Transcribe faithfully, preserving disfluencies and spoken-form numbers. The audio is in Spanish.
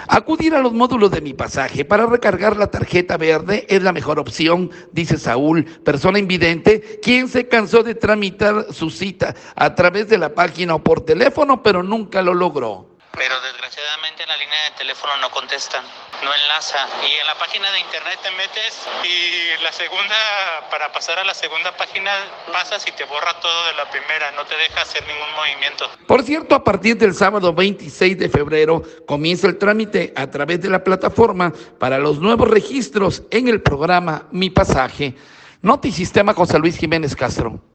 Acudir a los módulos de Mi Pasaje para recargar la tarjeta verde es la mejor opción, dice Saúl, persona invidente, quien se cansó de tramitar su cita a través de la página o por teléfono, pero nunca lo logró. Pero desgraciadamente en la línea de teléfono no contestan, no enlaza. Y en la página de internet te metes y la segunda, para pasar a la segunda página, pasas y te borra todo de la primera, no te deja hacer ningún movimiento. Por cierto, a partir del sábado veintiséis de febrero comienza el trámite a través de la plataforma para los nuevos registros en el programa Mi Pasaje. Notisistema José Luis Jiménez Castro.